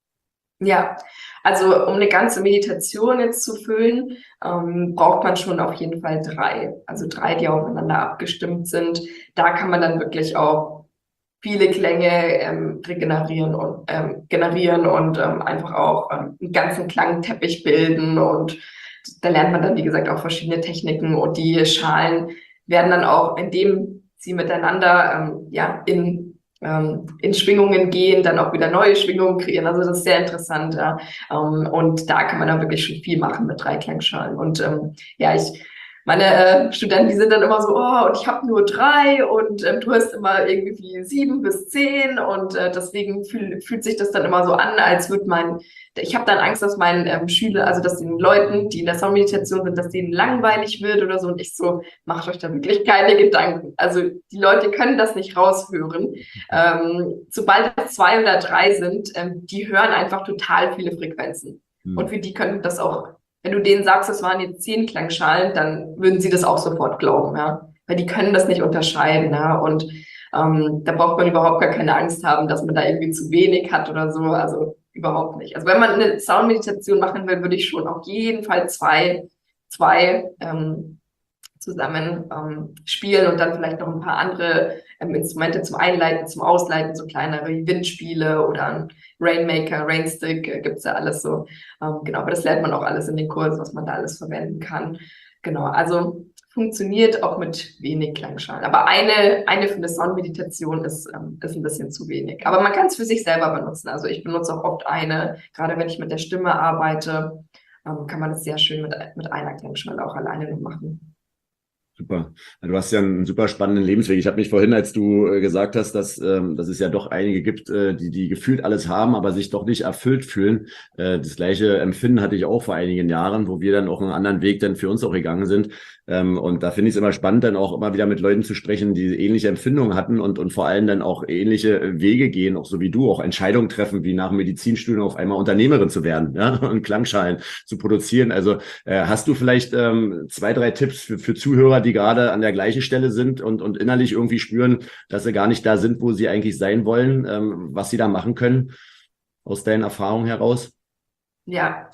Ja, also um eine ganze Meditation jetzt zu füllen, ähm, braucht man schon auf jeden Fall drei. Also drei, die aufeinander abgestimmt sind. Da kann man dann wirklich auch viele Klänge ähm, regenerieren und ähm, generieren und ähm, einfach auch ähm, einen ganzen Klangteppich bilden. Und da lernt man dann, wie gesagt, auch verschiedene Techniken und die Schalen werden dann auch, indem sie miteinander ähm, ja in ähm, in Schwingungen gehen, dann auch wieder neue Schwingungen kreieren. Also das ist sehr interessant. Ja. Ähm, und da kann man dann wirklich schon viel machen mit drei Klangschalen. Und ähm, ja, ich meine äh, Studenten, die sind dann immer so, oh, und ich habe nur drei und ähm, du hast immer irgendwie sieben bis zehn und äh, deswegen fühl, fühlt sich das dann immer so an, als würde mein, ich habe dann Angst, dass meinen ähm, Schüler, also dass den Leuten, die in der Soundmeditation sind, dass denen langweilig wird oder so und ich so, macht euch da wirklich keine Gedanken. Also die Leute können das nicht raushören. Ähm, sobald es zwei oder drei sind, ähm, die hören einfach total viele Frequenzen. Mhm. Und für die können das auch, wenn du denen sagst, es waren jetzt zehn Klangschalen, dann würden sie das auch sofort glauben, ja. Weil die können das nicht unterscheiden, ja. Und ähm, da braucht man überhaupt gar keine Angst haben, dass man da irgendwie zu wenig hat oder so. Also überhaupt nicht. Also wenn man eine Soundmeditation machen will, würde ich schon auf jeden Fall zwei, zwei ähm, zusammen ähm, spielen und dann vielleicht noch ein paar andere ähm, Instrumente zum Einleiten, zum Ausleiten, so kleinere Windspiele oder ein Rainmaker, Rainstick, äh, gibt's ja alles so. Ähm, genau, aber das lernt man auch alles in den Kursen, was man da alles verwenden kann. Genau, also funktioniert auch mit wenig Klangschalen. Aber eine, eine für eine Soundmeditation ist, ähm, ist ein bisschen zu wenig. Aber man kann es für sich selber benutzen. Also ich benutze auch oft eine, gerade wenn ich mit der Stimme arbeite, ähm, kann man das sehr schön mit, mit einer Klangschale auch alleine nur machen. Super. Du hast ja einen super spannenden Lebensweg. Ich habe mich vorhin, als du äh, gesagt hast, dass, ähm, dass es ja doch einige gibt, äh, die, die gefühlt alles haben, aber sich doch nicht erfüllt fühlen. Äh, das gleiche Empfinden hatte ich auch vor einigen Jahren, wo wir dann auch einen anderen Weg dann für uns auch gegangen sind. Ähm, und da finde ich es immer spannend, dann auch immer wieder mit Leuten zu sprechen, die ähnliche Empfindungen hatten und, und vor allem dann auch ähnliche Wege gehen, auch so wie du, auch Entscheidungen treffen, wie nach dem Medizinstudium auf einmal Unternehmerin zu werden, ja, und Klangschalen zu produzieren. Also äh, hast du vielleicht ähm, zwei, drei Tipps für, für Zuhörer, die gerade an der gleichen Stelle sind und, und innerlich irgendwie spüren, dass sie gar nicht da sind, wo sie eigentlich sein wollen, ähm, was sie da machen können, aus deinen Erfahrungen heraus? Ja,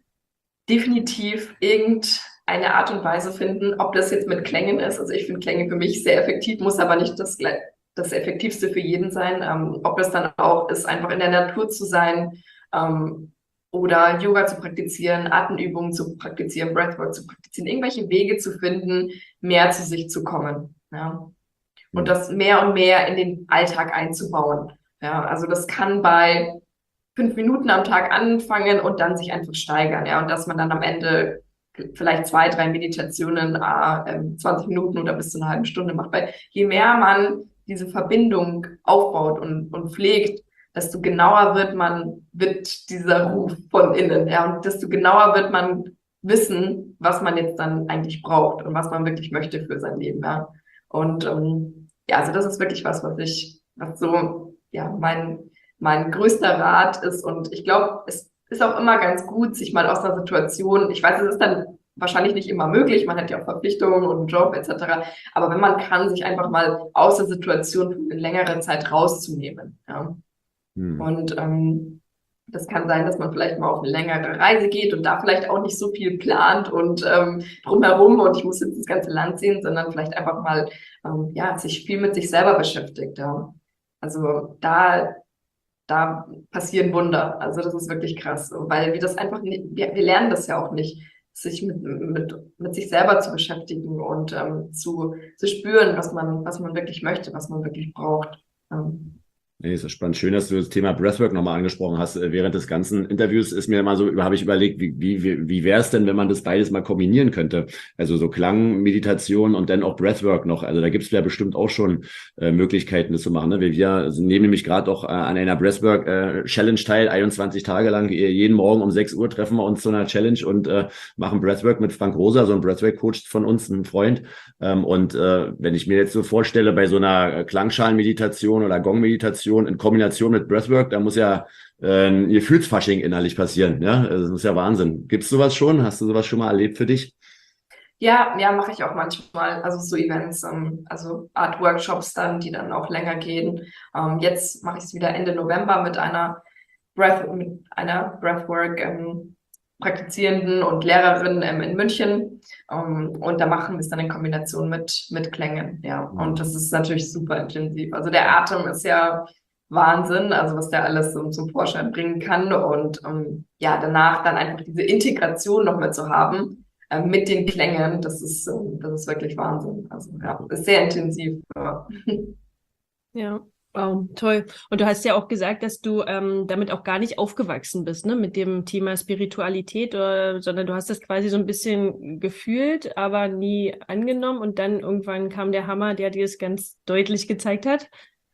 definitiv irgendeine Art und Weise finden, ob das jetzt mit Klängen ist. Also ich finde Klänge für mich sehr effektiv, muss aber nicht das, das Effektivste für jeden sein. Ähm, ob das dann auch ist, einfach in der Natur zu sein, ähm, oder Yoga zu praktizieren, Atemübungen zu praktizieren, Breathwork zu praktizieren, irgendwelche Wege zu finden, mehr zu sich zu kommen. Ja. Und das mehr und mehr in den Alltag einzubauen. Ja, also das kann bei fünf Minuten am Tag anfangen und dann sich einfach steigern. Ja, und dass man dann am Ende vielleicht zwei, drei Meditationen, äh, zwanzig Minuten oder bis zu einer halben Stunde macht. Weil je mehr man diese Verbindung aufbaut und, und pflegt, desto genauer wird man, wird dieser Ruf von innen. Ja, und desto genauer wird man wissen, was man jetzt dann eigentlich braucht und was man wirklich möchte für sein Leben. Ja. Und ähm, ja, also das ist wirklich was, was ich, was so, ja, mein, mein größter Rat ist. Und ich glaube, es ist auch immer ganz gut, sich mal aus einer Situation, ich weiß, es ist dann wahrscheinlich nicht immer möglich, man hat ja auch Verpflichtungen und einen Job et cetera. Aber wenn man kann, sich einfach mal aus der Situation für eine längere Zeit rauszunehmen. Ja. Hm. Und ähm, das kann sein, dass man vielleicht mal auf eine längere Reise geht und da vielleicht auch nicht so viel plant und ähm, drumherum und ich muss jetzt das ganze Land sehen, sondern vielleicht einfach mal ähm, ja, sich viel mit sich selber beschäftigt. Ja. Also da, da passieren Wunder. Also das ist wirklich krass, weil wir das einfach nicht, wir, wir lernen das ja auch nicht, sich mit, mit, mit sich selber zu beschäftigen und ähm, zu, zu spüren, was man, was man wirklich möchte, was man wirklich braucht. Ähm, Nee, ist spannend. Schön, dass du das Thema Breathwork nochmal angesprochen hast. Während des ganzen Interviews ist mir immer so, habe ich überlegt, wie, wie, wie wäre es denn, wenn man das beides mal kombinieren könnte? Also so Klang, Meditation und dann auch Breathwork noch. Also da gibt es ja bestimmt auch schon äh, Möglichkeiten, das zu machen. Ne? Wir, wir nehmen nämlich gerade auch äh, an einer Breathwork-Challenge äh, teil, einundzwanzig Tage lang. Jeden Morgen um sechs Uhr treffen wir uns zu einer Challenge und äh, machen Breathwork mit Frank Rosa, so ein Breathwork-Coach von uns, ein Freund. Ähm, und äh, wenn ich mir jetzt so vorstelle, bei so einer Klangschalenmeditation oder Gong-Meditation, in Kombination mit Breathwork, da muss ja äh, ein Gefühlsfasching innerlich passieren. Ja, also das ist ja Wahnsinn. Gibt's sowas schon? Hast du sowas schon mal erlebt für dich? Ja, ja, mache ich auch manchmal. Also so Events, ähm, also Art Workshops dann, die dann auch länger gehen. Ähm, jetzt mache ich es wieder Ende November mit einer Breath, mit einer Breathwork ähm, Praktizierenden und Lehrerin ähm, in München. Um, und da machen wir es dann in Kombination mit, mit Klängen. Ja, mhm. Und das ist natürlich super intensiv. Also der Atem ist ja Wahnsinn, also was der alles um, zum Vorschein bringen kann. Und um, ja, danach dann einfach diese Integration noch mit zu haben äh, mit den Klängen, das ist, äh, das ist wirklich Wahnsinn. Also ja, ist sehr intensiv. Ja. Ja. Wow, toll. Und du hast ja auch gesagt, dass du ähm, damit auch gar nicht aufgewachsen bist, ne, mit dem Thema Spiritualität, oder, sondern du hast das quasi so ein bisschen gefühlt, aber nie angenommen. Und dann irgendwann kam der Hammer, der dir es ganz deutlich gezeigt hat.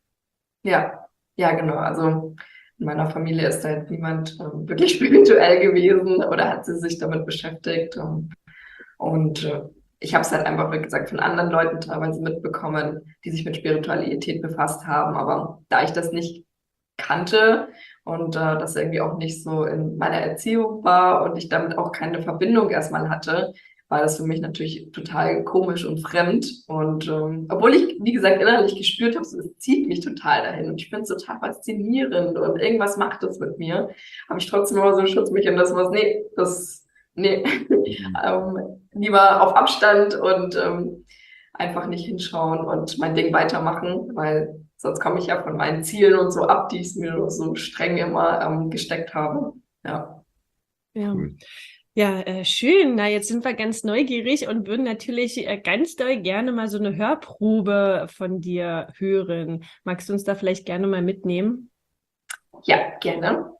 Ja, ja, genau. Also in meiner Familie ist da jetzt niemand ähm, wirklich spirituell gewesen oder hat sie sich damit beschäftigt. Ähm, und äh, ich habe es halt einfach, wie gesagt, von anderen Leuten teilweise mitbekommen, die sich mit Spiritualität befasst haben. Aber da ich das nicht kannte und äh, das irgendwie auch nicht so in meiner Erziehung war und ich damit auch keine Verbindung erstmal hatte, war das für mich natürlich total komisch und fremd. Und ähm, obwohl ich, wie gesagt, innerlich gespürt habe, so, es zieht mich total dahin und ich finde es total faszinierend und irgendwas macht das mit mir, habe ich trotzdem immer so einen Schutzmechanismus, nee, das, nee, ähm, lieber auf Abstand und ähm, einfach nicht hinschauen und mein Ding weitermachen, weil sonst komme ich ja von meinen Zielen und so ab, die ich mir so streng immer ähm, gesteckt habe. Ja. Ja. Ja, äh, schön. Na, jetzt sind wir ganz neugierig und würden natürlich äh, ganz doll gerne mal so eine Hörprobe von dir hören. Magst du uns da vielleicht gerne mal mitnehmen? Ja, gerne.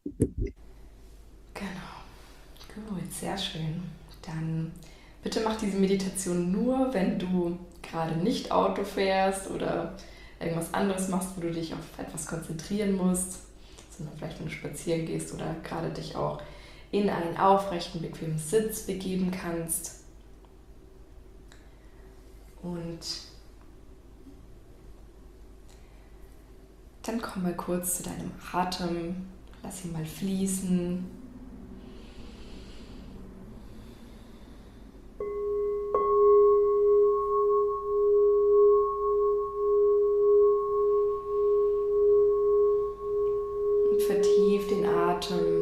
Genau. Gut, sehr schön. Dann bitte mach diese Meditation nur, wenn du gerade nicht Auto fährst oder irgendwas anderes machst, wo du dich auf etwas konzentrieren musst, sondern vielleicht, wenn du spazieren gehst oder gerade dich auch in einen aufrechten, bequemen Sitz begeben kannst. Und dann komm mal kurz zu deinem Atem, lass ihn mal fließen. Und vertief den Atem.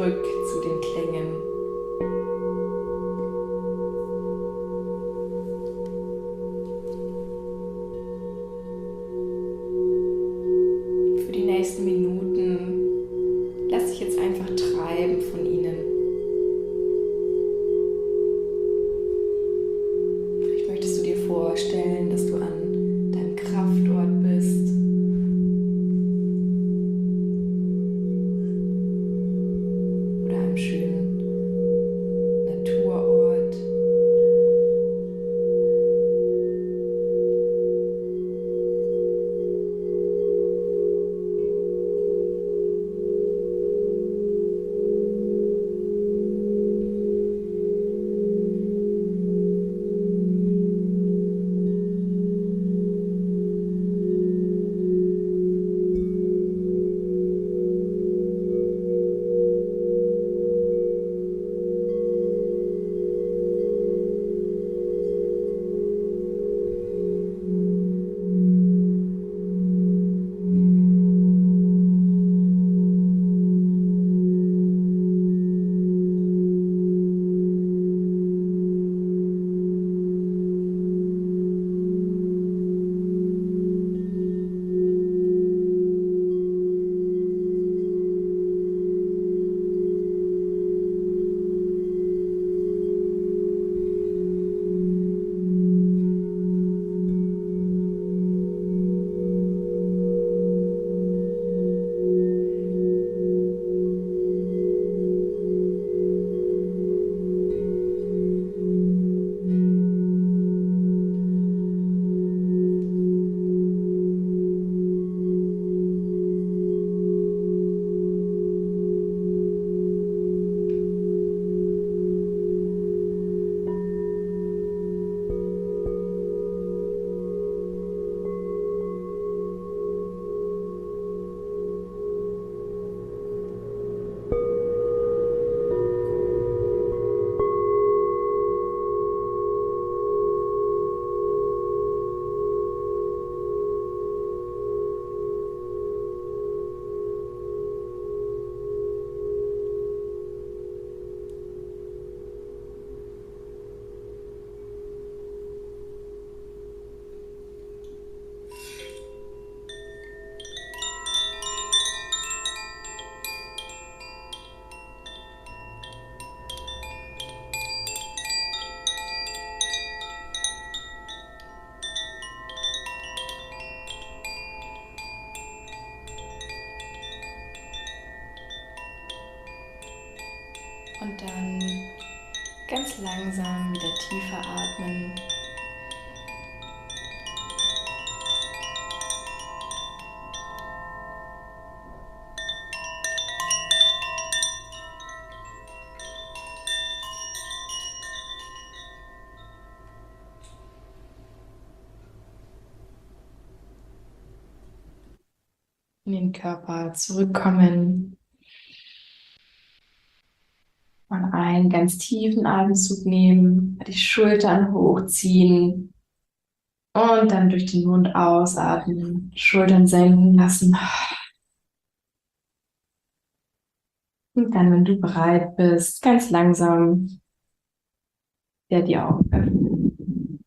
zurück zu den Klängen. Für die nächsten Minuten lass dich jetzt einfach treiben von ihnen. Vielleicht möchtest du dir vorstellen, dass du an deinem Kraftort bist. Oder einem schönen Naturort. Und dann ganz langsam wieder tiefer atmen. In den Körper zurückkommen. Und einen ganz tiefen Atemzug nehmen, die Schultern hochziehen und dann durch den Mund ausatmen, Schultern senken lassen. Und dann, wenn du bereit bist, ganz langsam wieder die Augen öffnen.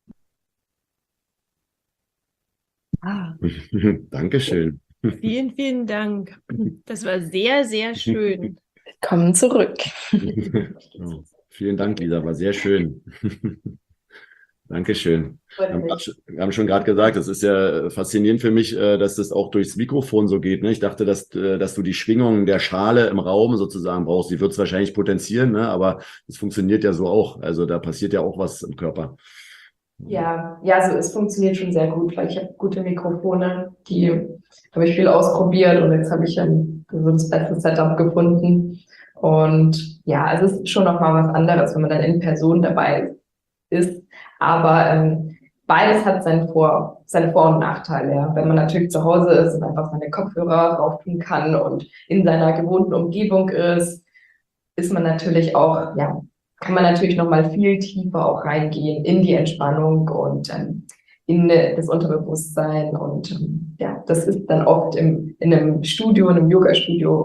Ah, Dankeschön. vielen, vielen Dank. Das war sehr, sehr schön. Willkommen zurück. Oh, vielen Dank, Lisa, war sehr schön. Dankeschön. Wir haben, grad schon- wir haben schon gerade gesagt, es ist ja faszinierend für mich, äh, dass das auch durchs Mikrofon so geht. Ne? Ich dachte, dass, äh, dass du die Schwingung der Schale im Raum sozusagen brauchst. Die wird es wahrscheinlich potenzieren, ne? Aber es funktioniert ja so auch. Also da passiert ja auch was im Körper. Ja, ja, also es funktioniert schon sehr gut, weil ich habe gute Mikrofone, die habe ich viel ausprobiert und jetzt habe ich ein so das beste Setup gefunden. Und ja, also es ist schon nochmal was anderes, wenn man dann in Person dabei ist. Aber ähm, beides hat seinen Vor, seine Vor- und Nachteile. Ja. Wenn man natürlich zu Hause ist und einfach seine Kopfhörer drauf tun kann und in seiner gewohnten Umgebung ist, ist man natürlich auch, ja, kann man natürlich nochmal viel tiefer auch reingehen in die Entspannung und ähm, in das Unterbewusstsein. Und ähm, ja, das ist dann oft im, in einem Studio, in einem Yoga-Studio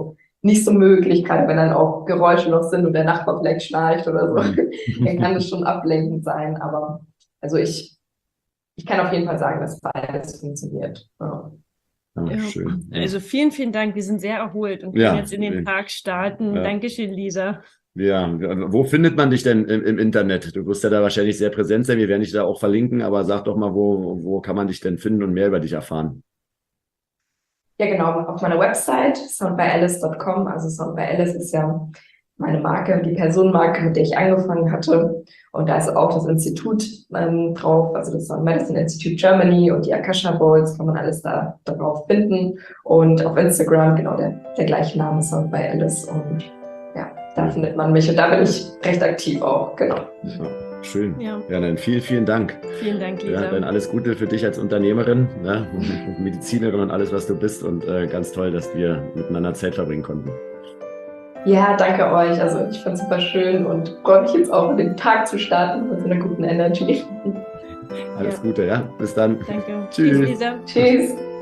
nicht so möglich, gerade wenn dann auch Geräusche noch sind und der Nachbar vielleicht schnarcht oder so, dann kann das schon ablenkend sein. Aber also ich, ich kann auf jeden Fall sagen, dass beides funktioniert. Ja. Ah, Ja. schön. Ja. Also vielen, vielen Dank. Wir sind sehr erholt und können Ja. jetzt in den Tag starten. Ja. Dankeschön, Lisa. Ja, wo findet man dich denn im, im Internet? Du wirst ja da wahrscheinlich sehr präsent sein. Wir werden dich da auch verlinken, aber sag doch mal, wo, wo kann man dich denn finden und mehr über dich erfahren? Ja, genau, auf meiner Website sound by alice dot com. Also Sound by Alice ist ja meine Marke, die Personenmarke, mit der ich angefangen hatte. Und da ist auch das Institut ähm, drauf, also das Sound Medicine Institute Germany und die Akasha Bowls, kann man alles da darauf finden. Und auf Instagram, genau, der, der gleiche Name, Sound by Alice. Und ja, da findet man mich. Und da bin ich recht aktiv auch, genau. Ja, schön. Ja. Ja, dann vielen, vielen Dank. Vielen Dank, Lisa. Ja, dann alles Gute für dich als Unternehmerin, ne? Und Medizinerin und alles, was du bist. Und äh, ganz toll, dass wir miteinander Zeit verbringen konnten. Ja, danke euch. Also ich fand es super schön und freue mich jetzt auch, den Tag zu starten mit so einer guten Energy. Alles Ja. Gute, ja. Bis dann. Danke. Tschüss. Tschüss, Lisa. Tschüss.